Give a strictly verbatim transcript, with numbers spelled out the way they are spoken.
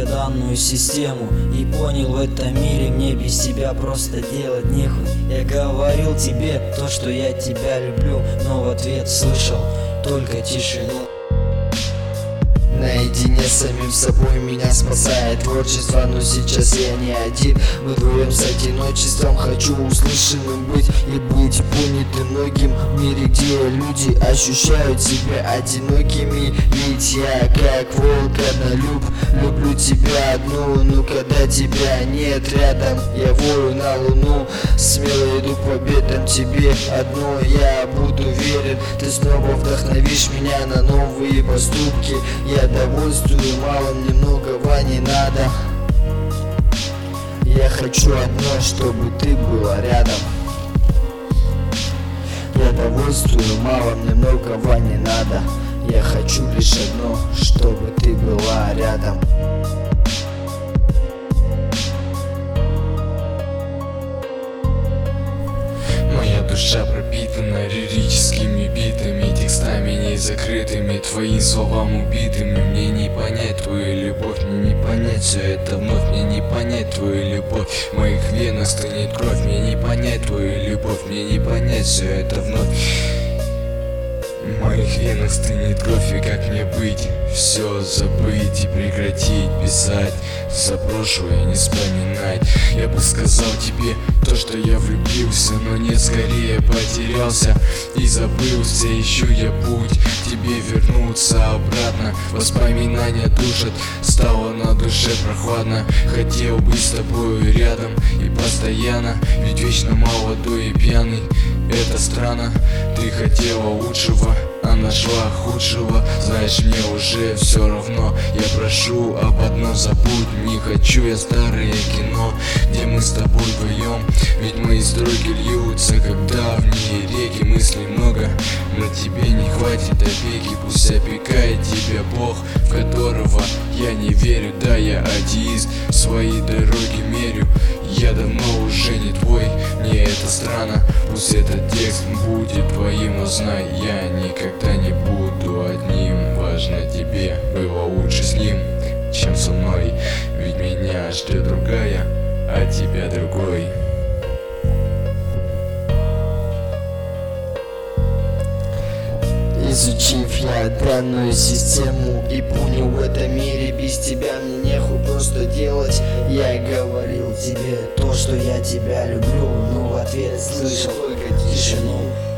я данную систему и понял, в этом мире мне без тебя просто делать нехуй. Я говорил тебе то, что я тебя люблю, но в ответ слышал только тишину. Наедине с самим собой меня спасает творчество, но сейчас я не один. Вдвоем с одиночеством хочу услышанным быть и быть понятым многим в мире, где люди ощущают себя одинокими. Ведь я как волк однолюб, люблю тебя одну, но когда тебя нет рядом, я вою на луну. Смело иду по бедам тебе одно, я буду верен. Ты снова вдохновишь меня на новые поступки. Я довольствую малым, немногого не надо. Я хочу одно, чтобы ты была рядом. Я довольствую малым, немногого не надо. Я хочу лишь одно, чтобы ты была рядом. Моя душа пропитана лирическими битами, текстами не закрытыми, твоим словам убитыми. Мне не понять твою любовь, мне не понять все это вновь, мне не понять твою любовь. В моих венах стынет кровь, мне не понять твою любовь, мне не понять все это вновь. В моих венах стынет кровь, и как мне быть? Все забыть и прекратить писать, за прошлое не вспоминать. Я бы сказал тебе то, что я влюбился, но нет, скорее потерялся и забылся. Ищу я путь к тебе вернуться обратно. Воспоминания душат, стало на душе прохладно. Хотел быть с тобою рядом и постоянно, ведь вечно молодой и пьяный. Это странно, ты хотела лучшего, а нашла худшего. Знаешь, мне уже все равно, я прошу об одном, забудь. Не хочу я старое кино, где мы с тобой вдвоем. Ведь мои строки льются, как давние реки. Мыслей много, но тебе не хватит опеки. Пусть опекает тебя Бог, в которого я не верю. Да, я атеист, свои дороги мерю. Я давно уже не твой, мне это странно. Пусть этот текст будет твоим, но знай, я никогда не буду одним. Важно, тебе было лучше с ним, чем со мной. Ведь меня ждет другая, а тебя другой. Изучив я данную систему и понял, в этом мире без тебя мне нехуй просто делать. Я говорил тебе То, что я тебя люблю, но в ответ слышал только тишину.